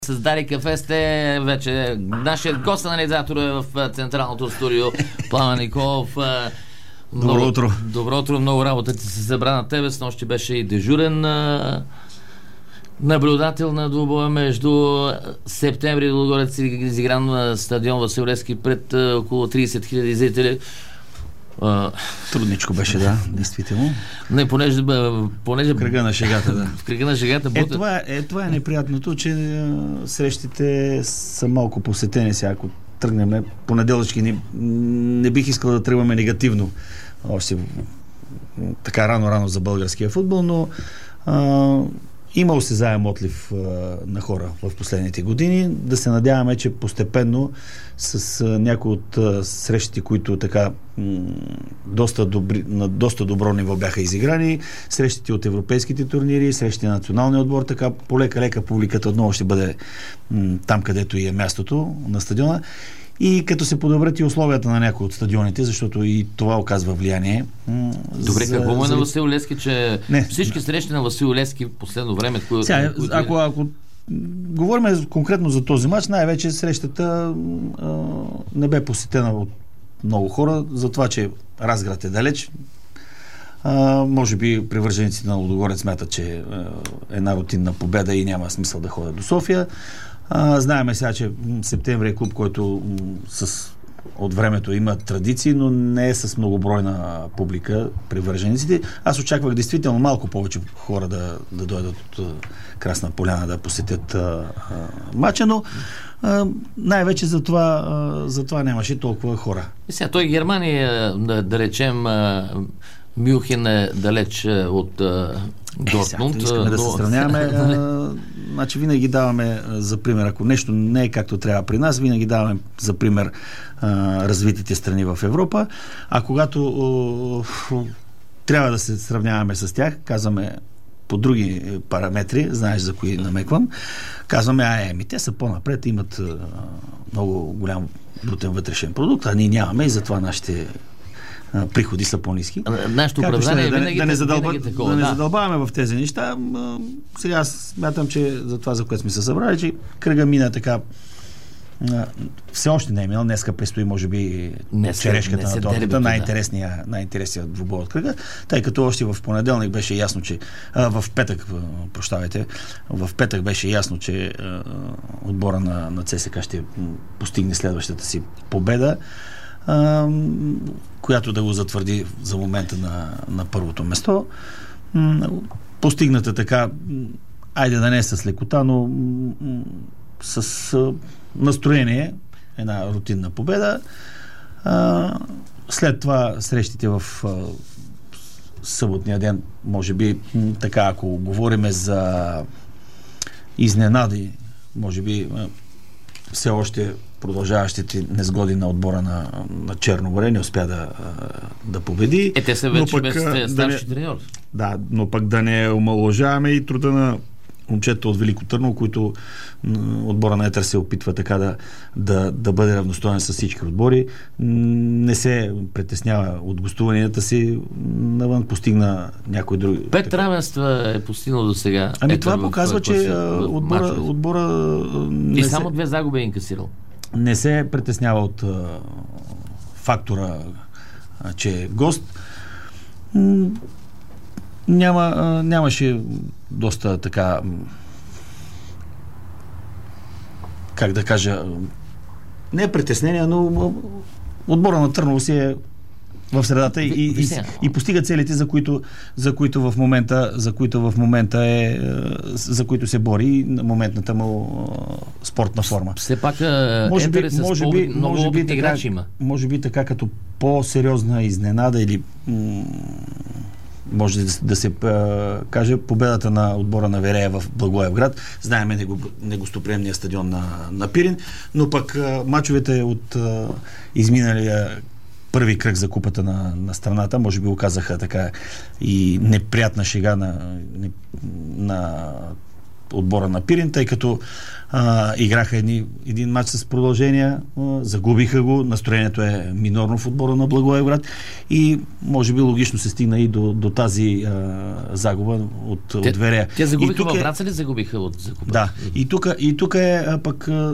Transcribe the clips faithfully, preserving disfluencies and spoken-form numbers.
С Дари Кафе сте вече. Нашият гост-анализатор е в централното студио. Пламен Николов. Много, добро утро. Добро утро, много работа ти се събра на тебе. Снощи беше и дежурен наблюдател на двубоя между Септември и Лудогорец, изигран на стадион Васил Левски пред около трийсет хиляди зрители. Трудничко беше, да, действително. Не, понеже, понеже... В кръга на шегата, да. В кръга на шегата... Е, бута... това, е, това е неприятното, че е, срещите са малко посетени сега. Ако тръгнем понеделнички, не, не бих искал да тръгваме негативно. Още така рано-рано за българския футбол, но а, има осезаем отлив а, на хора в последните години. Да се надяваме, че постепенно с а, някои от а, срещите, които така м- доста добри, на доста добро ниво бяха изиграни, срещите от европейските турнири, срещите на националния отбор, така полека-лека публиката отново ще бъде м- там, където и е мястото на стадиона. И като се подобрят и условията на някои от стадионите, защото и това оказва влияние. М- Добре, за, какво му е за... на Васил Левски, че Не. всички срещи на Васил Левски в последно време... Кои, Сега, които... ако, ако говорим конкретно за този мач, най-вече срещата а, не бе посетена от много хора, за това, че Разград е далеч. А, може би привържениците на Лудогорец смятат, че е една рутинна победа и няма смисъл да ходят до София. А, знаеме сега, че Септември е клуб, който м, с от времето има традиции, но не е с многобройна публика привържениците. Аз очаквах действително малко повече хора да, да дойдат от Красна поляна да посетят а, а, матча, но а, най-вече за това, а, за това нямаше толкова хора. И сега той Германия, да, да речем, а, Мюнхен е далеч от а, Дортмунд. Е, искаме но... да се сравняваме. а, значи винаги даваме за пример, ако нещо не е както трябва при нас, винаги даваме за пример а, развитите страни в Европа, а когато а, трябва да се сравняваме с тях, казваме по други параметри, знаеш за кои намеквам, казваме, а еми, те са по-напред, имат а, много голям брутен вътрешен продукт, а ние нямаме и затова нашите приходи са по-ниски. Нашето оправдание е винаги, да не, задълба, винаги такова. Да не да. задълбаваме в тези неща. Сега аз смятам, че за това, за което сме се събрали, че кръга мина така все още не е минал. Днеска предстои, може би, днеска, черешката на тортата, най-интересния, най-интересният двубой от кръга, тъй като още в понеделник беше ясно, че а, в петък, прощавайте, в петък беше ясно, че а, отбора на, на ЦСКА ще постигне следващата си победа, а, която да го затвърди за момента на, на първото место. Постигната така, айде да не е с лекота, но с а, настроение, една рутинна победа. А, след това срещите в а, съботния ден, може би така, ако говориме за изненади, може би а, все още продължаващите незгоди на отбора на, на Черногоре не успя да, да победи. Е, те са вече пък, без старши да треньор. Да, но пък да не омаловажаваме и труда на момчета от Велико Търново, които отбора на Етър се опитва така да, да, да бъде равностоен с всички отбори. Не се притеснява от гостуванията си, навън постигна някой друг. Пет равенства е постигнал до сега. Ами това показва, че отбора, отбора не и само се... две загуби е инкасирал. Не се притеснява от а, фактора, а, че е гост. М- няма, а, нямаше доста така, как да кажа, не е притеснение, но отбора на Търново си е в средата и, и, и постига целите, за които, за които в момента, за които в момента е, за които се бори на моментната му спортна форма. Все пак може би, е може би, много може би, така, играч има. Може би така като по-сериозна изненада или м- може да, да се а, каже победата на отбора на Верея в Благоевград. Знаеме негостоприемния стадион на, на Пирин, но пък а, мачовете от а, изминалия първи кръг за купата на, на страната, може би оказаха така и неприятна шега на, на отбора на Пирин, тъй като а, играха едни, един матч с продължения, а, загубиха го, настроението е минорно в отбора на Благоевград и може би логично се стигна и до, до тази а, загуба от, те, от Верея. Те загубиха във Враца ли загубиха от закупа? Да, и тук и тук е а, пък а,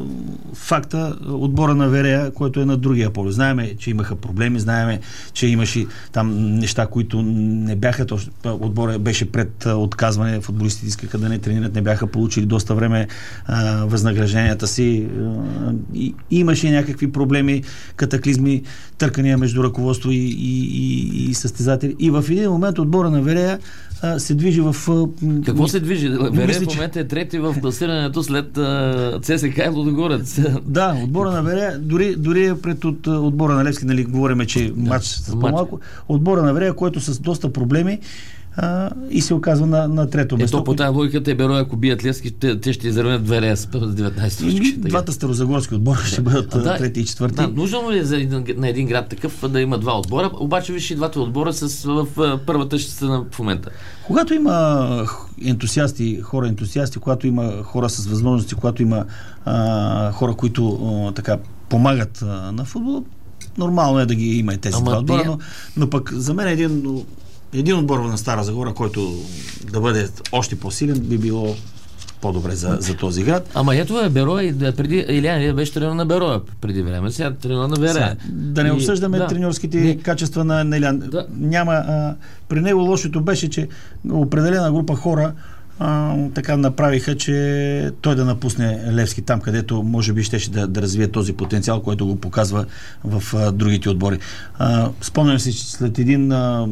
факта отбора на Верея, който е на другия поле. Знаеме, че имаха проблеми, знаеме, че имаше там неща, които не бяха точно. Отбора беше пред отказване, футболистите искаха да не тренират, не бяха получили доста време а, възнагражденията си. А, и, и имаше някакви проблеми, катаклизми, търкания между ръководство и, и, и, и състезатели. И в един момент отбора на Верея а, се движи в... А, Какво се движи? Верея мисля, в момента е трети в класирането след а, ЦСКА и Лудогорец. Да, отбора на Верея, дори, дори е пред от, отбора на Левски, нали, говориме, че да, матч с по-малко. Отбора на Верея, който с доста проблеми а, и се оказва на, на трето место. Ето по тази логика те Берой, ако бият Левски, те, те ще изравнят Верея с деветнайсет точки. Двата старозагорски отбора ще бъдат да, трети и четвърти. Да, нужно ли е за един, на един град такъв да има два отбора? Обаче виж и двата отбора с, в, в първата шестина в момента. Когато има ентусиасти, хора ентусиасти, когато има хора с възможности, когато има а, хора, които а, така помагат а, на футбол, нормално е да ги има и тези Ама два отбора, но, но пък за мен един, един отбор на Стара Загора, който да бъде още по-силен, би било по-добре за, за този град. Ама ето е Берой, преди Илиян беше тренер на Бероя преди време, сега тренер на Верея. Да не обсъждаме да, треньорските не. качества на, на Илиян. Да. Няма, а, при него лошото беше, че определена група хора а, така направиха, че той да напусне Левски там, където може би щеше да, да развие този потенциал, който го показва в а, другите отбори. А, спомням си, че след един а,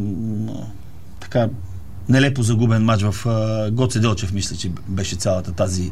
така нелепо загубен матч в а, Гоце Делчев, мисля, че беше цялата тази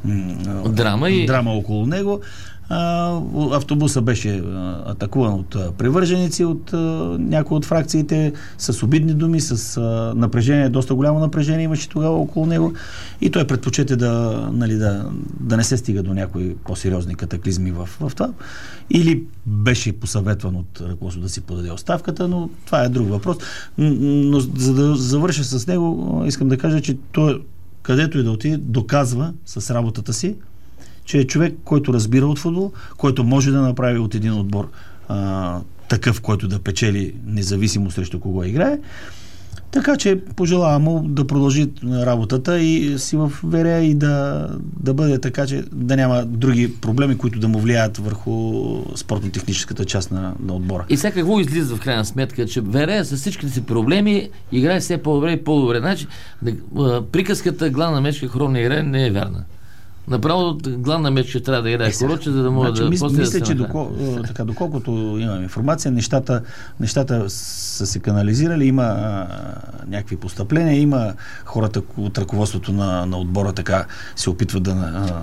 м- драма, и... драма около него. А, автобуса беше а, атакуван от а, привърженици, от а, някои от фракциите, с обидни думи, с а, напрежение, доста голямо напрежение имаше тогава около него и той предпочете да, нали, да, да не се стига до някои по-сериозни катаклизми в, в това. Или беше посъветван от ръководството да си подаде оставката, но това е друг въпрос. Но за да завърша с него, искам да кажа, че той, където и да отиде, доказва с работата си, че е човек, който разбира от футбол, който може да направи от един отбор а, такъв, който да печели независимо срещу кого играе. Така че пожелавам му да продължи работата и си в Верея и да, да бъде така, че да няма други проблеми, които да му влияят върху спортно-техническата част на, на отбора. И сега какво излиза в крайна сметка, че Верея с всичките си проблеми играе все по-добре и по-добре. Значи, приказката главна мечка хром не играе не е вярна. Направо главна мечка трябва да играе хороче, за да може значи, да... Мис, после мисля, да че докол, така, доколкото имам информация, нещата, нещата са се канализирали, има а, някакви постъпления, има хората от ръководството на, на отбора така се опитват да, а,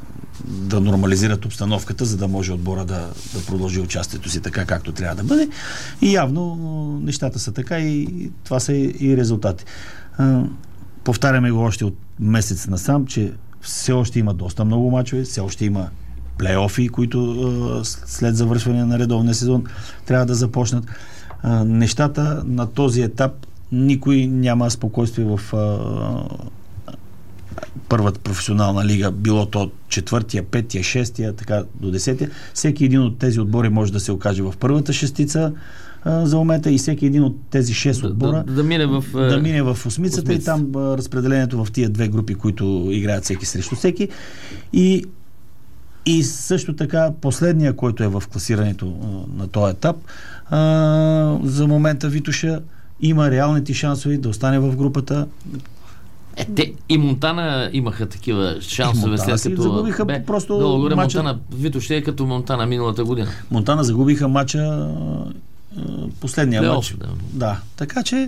да нормализират обстановката, за да може отбора да, да продължи участието си така, както трябва да бъде. И явно нещата са така и това са и, и резултати. А, повтаряме го още от месец насам, че все още има доста много мачове, все още има плейофи, които а, след завършване на редовния сезон трябва да започнат. А, нещата на този етап никой няма спокойствие в а, първата професионална лига, било то четвъртия, петия, шестия, така до десетия. Всеки един от тези отбори може да се окаже в първата шестица а, за момента и всеки един от тези шест отбора да, да, мине в, да мине в осмицата, осмицата и там а, разпределението в тия две групи, които играят всеки срещу всеки. И, и също така последния, който е в класирането а, на този етап, а, за момента Витоша има реалните шансове да остане в групата. Е, те и Монтана имаха такива шансове, след като загубиха бе, просто долу-горе мача... Монтана, Витоша е като Монтана миналата година. Монтана загубиха мача последния Плей-оф, мач. Да. да, така че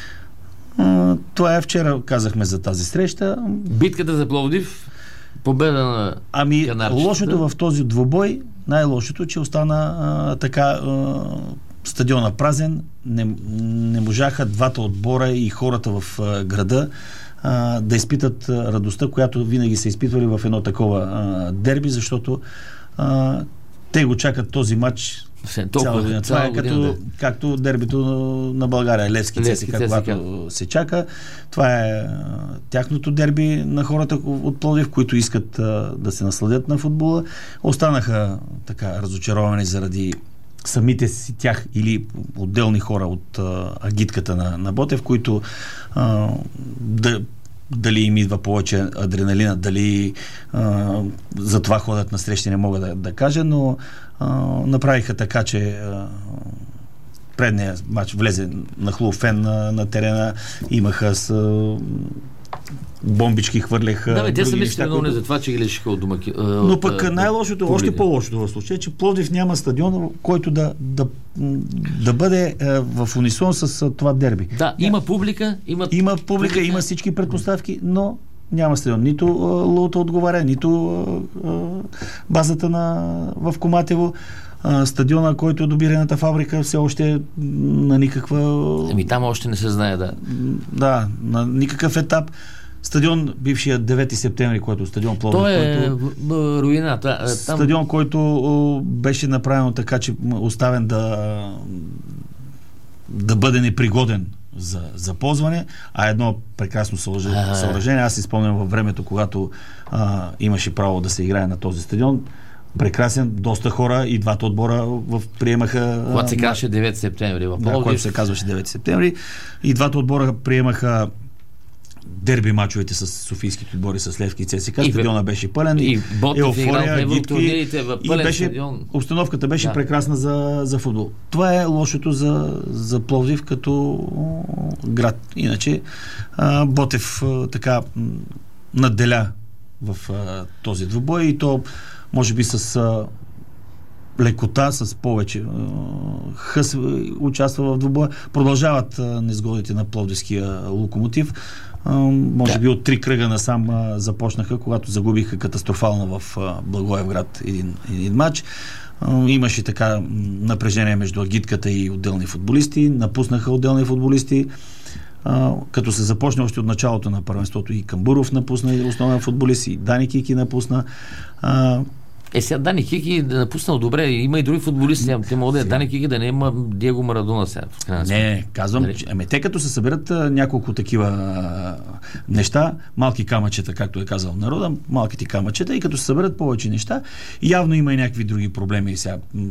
а, това е вчера казахме за тази среща. Битката за Пловдив, победа на Ами канарчетата. лошото в този двубой, най-лошото, че остана а, така а, стадиона празен, не, не можаха двата отбора и хората в а, града а, да изпитат радостта, която винаги са изпитвали в едно такова а, дерби, защото а, те го чакат този матч цяла година. Това е като, да. Както дербито на България, Левски ЦСКА, когато се чака. Това е тяхното дерби на хората от Пловдив, които искат а, да се насладят на футбола. Останаха така разочаровани заради самите си тях или отделни хора от а, агитката на, на Ботев, които а, да дали им идва повече адреналина, дали а, за това ходят на срещи, не мога да, да кажа, но а, направиха така, че а, предния матч влезе на хлуб фен на, на терена, имаха с а, бомбички, хвърляха. Да, бе, те са мисли виновни за това, че ги лишиха от домаки. Но пък най-лошото, още по-лошото в случая, че Пловдив няма стадион, който да, да, да бъде е, в унисон с това дерби. Да, има публика, има, има публика, публика, има всички предпоставки, но няма стадион. Нито Лута отговаря, нито а, а, базата на, в Коматево. А, стадиона, който е добирената фабрика, все още на никаква... Еми там още не се знае, да. Да, на никакъв етап. Стадион, бившия девети септември, който стадион Пловдив. Той е който, руина. Там... Стадион, който беше направен така, че оставен да да бъде непригоден за, за ползване, а едно прекрасно съоръжение. съоръжение. Аз си спомням във времето, когато а, имаше право да се играе на този стадион. Прекрасен, доста хора и двата отбора в приемаха... Когато се казваше девети септември в Пловдив. Да, когато се казваше девети септември. И двата отбора приемаха дерби мачовете с софийските отбори, с Левски и ЦСКА. Стадиона беше пълен. И Ботев играл в турнирите в пълен беше, стадион. Обстановката беше да. прекрасна за, за футбол. Това е лошото за, за Пловдив като град. Иначе а, Ботев а, така надделя в а, този двубой и то може би с а, лекота, с повече. Хъс участва в двубоя. Продължават а, незгодите на пловдивския Локомотив. А, може да. би от три кръга насам а, започнаха, когато загубиха катастрофално в а, Благоевград един, един матч. А, имаше така напрежение между агитката и отделни футболисти. Напуснаха отделни футболисти. А, като се започне още от началото на първенството и Камбуров напусна, основен футболист, и Дани Кики напусна. А, Е, сега Дани Кики да напуснал добре. Има и други футболисти. Те могат да е Дани Кики да не има Диего Марадона сега. Не, казвам, че, ами те като се съберат а, няколко такива а, неща, малки камъчета, както е казал народа, малките камъчета, и като се съберат повече неща, явно има и някакви други проблеми сега м-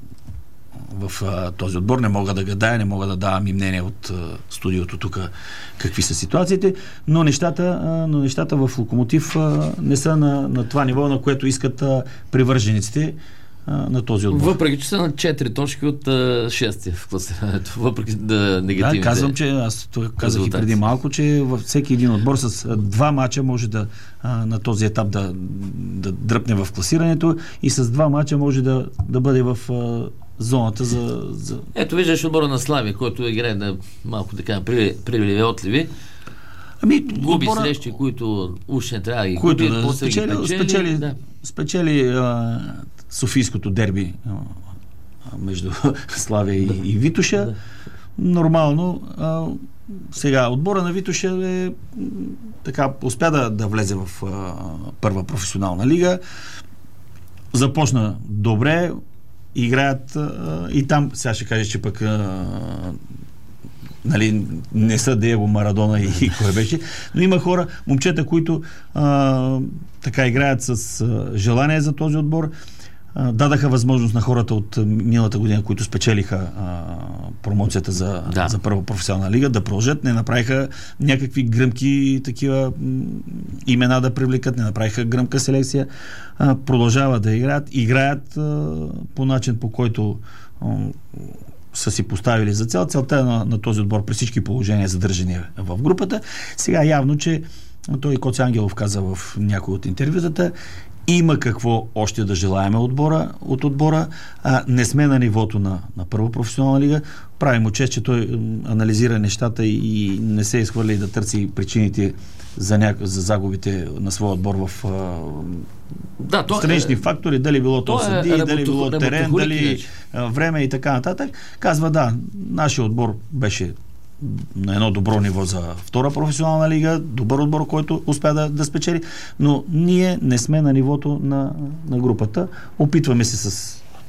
в а, този отбор. Не мога да гадая, не мога да давам и мнение от а, студиото тук какви са ситуациите, но нещата, а, но нещата в Локомотив а, не са на, на това ниво, на което искат а, привържениците а, на този отбор. Въпреки че са на четири точки от а, шести в класирането, въпреки да негативните. Да, казвам, че аз тук казах резултати. И преди малко, че във всеки един отбор с а, два мача може да а, на този етап да, да дръпне в класирането и с два мача може да, да бъде в а, зоната за, за... Ето виждаш отбора на Славия, който играе на малко така приливи отливи. Ами, губи отбора, срещи, които уж не трябва да ги които губи, да после спечели, ги печели. спечели, да. спечели а, Софийското дерби а, между Славия и, и Витоша. Да. Нормално. А, сега, отбора на Витоша е така, успя да, да влезе в а, първа професионална лига. Започна добре, играят а, и там, сега ще кажа, че пък а, нали, не са Диего Марадона и, и кой беше, но има хора, момчета, които а, така играят с а, желание за този отбор. А, дадаха възможност на хората от миналата година, които спечелиха а, промоцията за, да. за първа професионална лига, да продължат. Не направиха някакви гръмки такива м, имена да привлекат, не направиха гръмка селекция. А, продължават да играят. Играят а, по начин, по който а, са си поставили за цел. Целта е на, на този отбор при всички положения задържани в групата. Сега явно, че той Коци Ангелов каза в някои от интервютата, има какво още да желаеме отбора, от отбора. А, не сме на нивото на, на първа професионална лига. Прави му чест, че той анализира нещата и, и не се изхвърли да търси причините за, ня... за загубите на своя отбор в а, да, то странични е, фактори, дали било то съди, е, дали било терен, дали а, време и така нататък. Казва, да, нашия отбор беше на едно добро ниво за втора професионална лига, добър отбор, който успя да, да спечели, но ние не сме на нивото на, на групата. Опитваме се с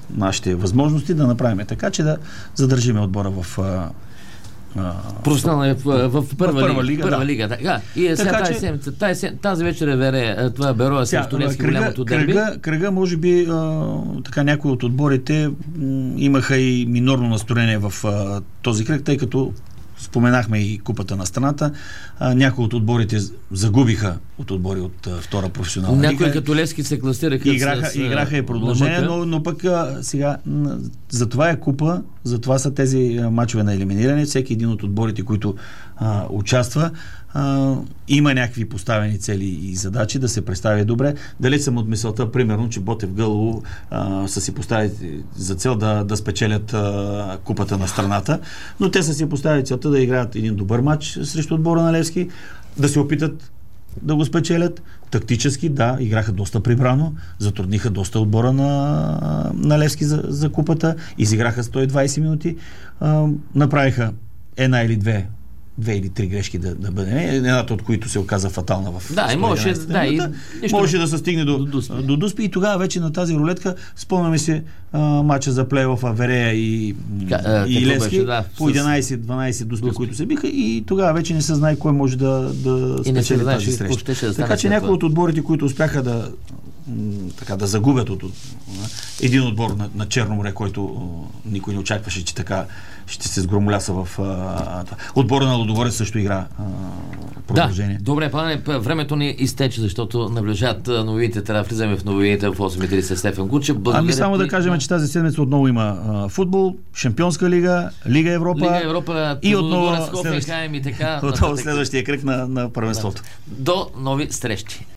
нашите възможности да направим така, че да задържиме отбора в професионална в, в, в първа, първа лига. лига, Първа да. лига да. И е сега Така, тази, че... седмица, тази, тази вечер е Вере, това Бероя срещу Левски, голямото дерби. Кръга, кръга, може би, а, така някои от отборите м, имаха и минорно настроение в а, този кръг, тъй като споменахме и купата на страната. А, някои от отборите загубиха от отбори от а, втора професионална лига. Някои като Левски се класираха играха, с... играха и продължение, но, но пък а, сега за това е купа, за това са тези а, мачове на елиминиране. Всеки един от отборите, които а, участва, а, има някакви поставени цели и задачи да се представи добре. Далеч съм от мисълта, примерно, че Ботев Гълово а, са си поставили за цел да, да спечелят а, купата на страната, но те са си поставили целта да играят един добър матч срещу отбора на Левски, да се опитат да го спечелят. Тактически, да, играха доста прибрано, затрудниха доста отбора на, на Левски за, за купата, изиграха сто и двайсет минути, а, направиха една или две две или три грешки да, да бъде, едната от които се оказа фатална в да, и можеше, да, и можеше да се стигне до, до, Дуспи. до Дуспи и тогава вече на тази рулетка спомняме си а, матча за плейофа Верея и, Ка, и Левски беше, да, по единайсет-дванайсет Дуспи, Дуспи, които се биха и тогава вече не се знае кой може да, да спечели тази среща. Да, така че някои от отборите, които успяха да така да загубят от, от един отбор на, на Черно море, който никой не очакваше, че така ще се сгромоляса в а, отбора на Лудогорец също игра а, продължение. Да, добре, пане, времето ни изтече, защото наближат новините, трябва да влизаме в новините в осем и трийсет Стефан Гучев. Ами само да кажем, че тази седмица отново има а, футбол, Шампионска лига, Лига Европа, Лига Европа и отново следващия, и така, отново следващия кръг на, на първенството. Да. До нови срещи.